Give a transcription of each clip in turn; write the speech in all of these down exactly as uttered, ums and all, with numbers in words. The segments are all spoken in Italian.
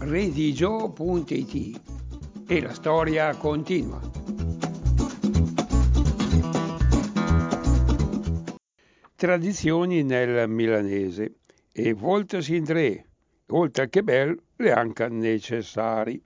redigio punto it e la storia continua. Tradizioni nel milanese e voltasi in tre, oltre che bel, le anche necessari.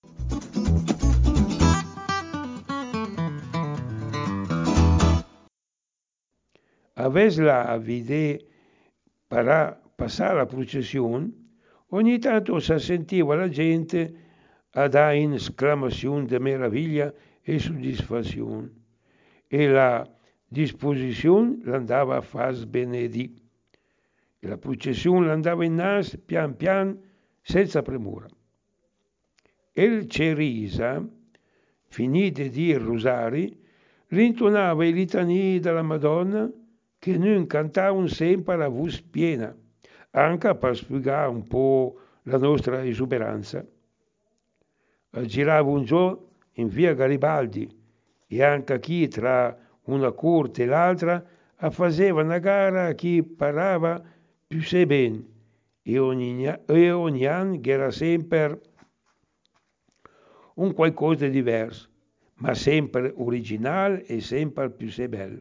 A Vesla vide para passare la processione, ogni tanto si sentiva la gente a dare in esclamazione di meraviglia e soddisfazione, e la disposizione l'andava a far sbenedì, e la processione l'andava innanzi pian pian senza premura. E il Cerisa, finite di dire rosari, rintonava i litanii della Madonna che noi cantavano sempre a voce piena, anche per spiegare un po' la nostra esuberanza. Girava un giorno in via Garibaldi e anche chi tra una corte e l'altra faceva una gara a chi parlava più se bene, e ogni, e ogni anno era sempre un qualcosa di diverso, ma sempre originale e sempre più se bello.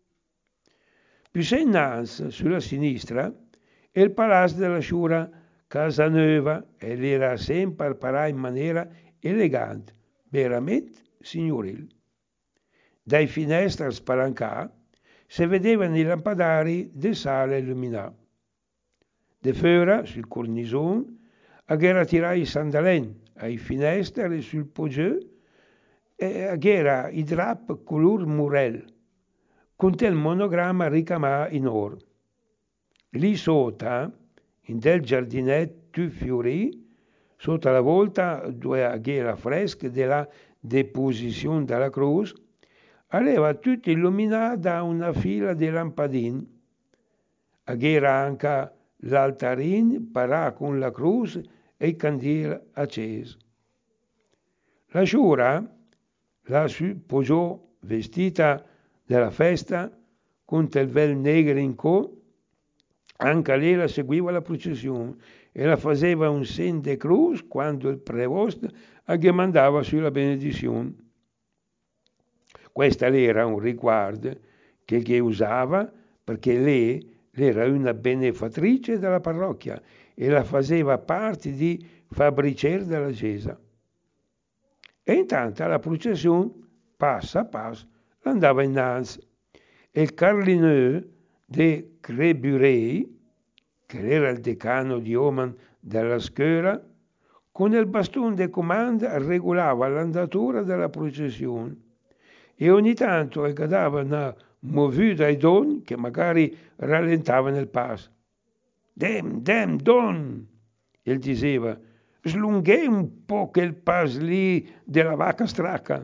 Più se innanzi, sulla sinistra, è il palazzo della Sciura Casanova, e era sempre al parà in maniera elegante, veramente signorile. Dai finestri spalancati si vedevano i lampadari de sale illuminate. De fuori, sul cornisone, era tirare i sandalen ai finestri e sul poggiò, e era i drap color murel, con il monogramma ricamato in oro. Lì sotto, in del giardinetto fiorì, sotto la volta dove era fresca della deposizione della croce, aveva tutto illuminato da una fila di lampadini. Era anche l'altarino parà con la croce e i candeli accesi. La Sciura la si posò vestita della festa con il vel negro in co, anche lei la seguiva la processione e la faceva un segno de cruz quando il prevosto gli mandava sulla benedizione. Questa era un riguardo che gli usava perché lei era una benefattrice della parrocchia e la faceva parte di fabbricer della Chiesa. E intanto la processione, passo a passo, andava innanzi e il Carlineux de Créburey, che era il decano di Oman della scuola, con il bastone di comanda regolava l'andatura della processione e ogni tanto gli dava una movuta ai don che magari rallentava nel passo. Dem, dem, don, e diceva, slunghe un po' che il pas lì della vacca stracca.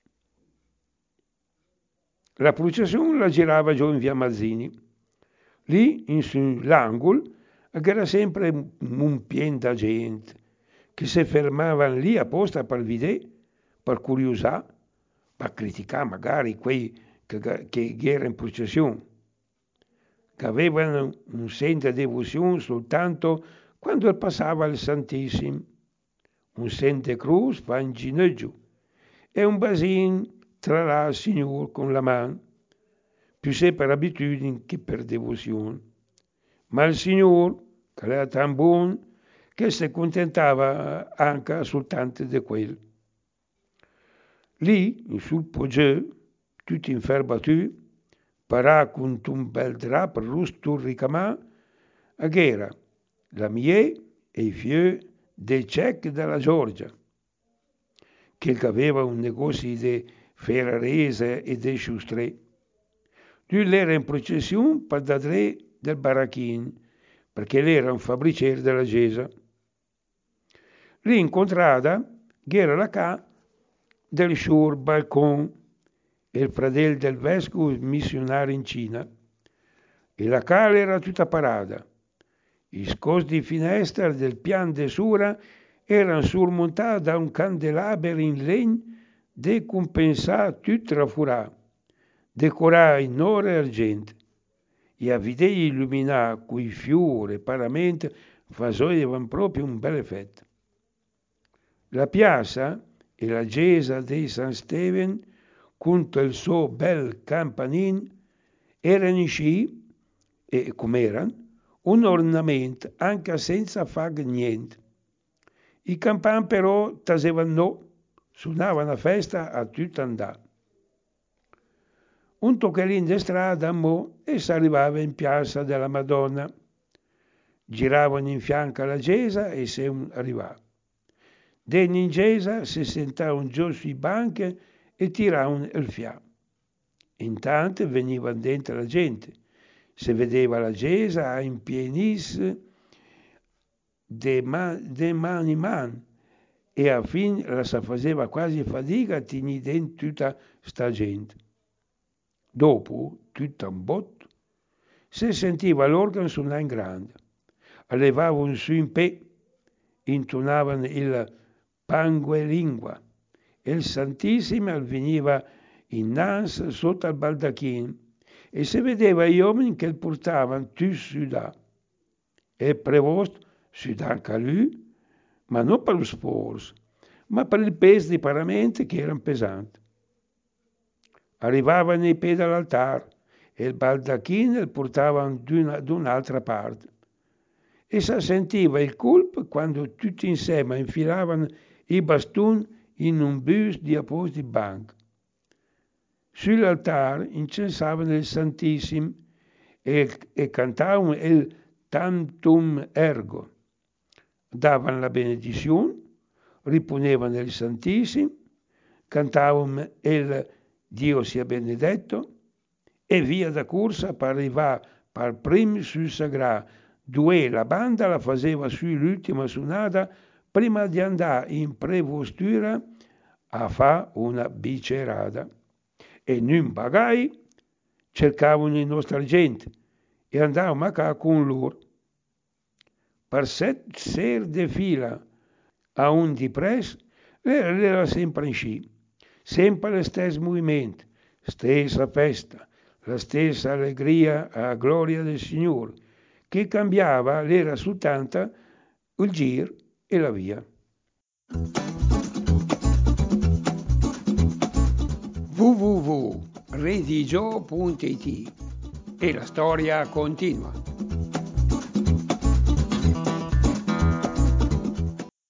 La processione la girava giù in via Mazzini. Lì, in sull'angolo, era sempre un pieno da gente che si fermavano lì apposta per vedere, per curiosare, per criticare magari quei che, che erano in processione, che avevano un segno di devozione soltanto quando passava il Santissimo, un segno di cruz fa in ginocchio e un basino tra la Signore con la mano, più se per abitudine che per devozione. Ma il Signore, che era tan buono, che si contentava anche soltanto di quello. Lì, sul poggiò, tutto inferbato, parà con un bel drap rusto ricamato, era la mie e i fioi dei ciechi della Georgia, che aveva un negozio di ferrarese e di sciustre. Lui era in processione per dadre del baracchino, perché lui era un fabbriciere della Chiesa. Lì incontrata era la ca del Shur Balcon, il fratello del vescovo missionario in Cina, e la ca era tutta parata. I scossi di finestra del pian de sura erano sormontati da un candelabro in legno decompensato tutto raffurato, decorato in oro e argento, e a vedere illuminare quei fiori e paramenti facevano proprio un bel effetto. La piazza e la chiesa di San Steven, con il suo bel campanile, erano sci, e com'erano, un ornamento anche senza fare niente. I campani però tasevano no, suonavano a festa a tutto andare. Un toccherino di strada mo e si arrivava in piazza della Madonna. Giravano in fianco alla chiesa e se arrivava. Dentro in chiesa si sentavano giù sui banchi e tiravano il fiato. Intanto veniva dentro la gente. Si vedeva la chiesa a impienirsi de, man, de mano in mano e a fine la si faceva quasi fatica a tenere dentro tutta sta gente. Dopo, tutto un botto, si sentiva l'organo suonare in grande. Allevavano su in pe, intonavano il panguelingua e il Santissimo veniva innanzi sotto al baldacchino e si vedeva gli uomini che il portavano tutti sudà. E il prevosto sudà anche lui, ma non per lo sforzo, ma per il peso dei paramenti che erano pesanti. Arrivavano i piedi all'altare e il baldacchino il portavano da un'altra parte. E si sentiva il colpo quando tutti insieme infilavano i bastoni in un bus di appositi banchi. Sull'altare incensavano il Santissimo e, e cantavano il Tantum Ergo. Davano la benedizione, riponevano il Santissimo, cantavano il Dio sia benedetto e via da corsa per arrivare per primi sul sagrà, dove la banda la faceva sull'ultima suonata prima di andare in prepostura a fare una bicerada. E non bagai cercavano i nostri gente e andavamo a casa con loro. Per sette sere di fila a un di pres, era sempre in sci, sempre lo stesso movimento, stessa festa, la stessa allegria a gloria del Signore, che cambiava l'era soltanto il giro e la via. w w w punto redigio punto it e la storia continua.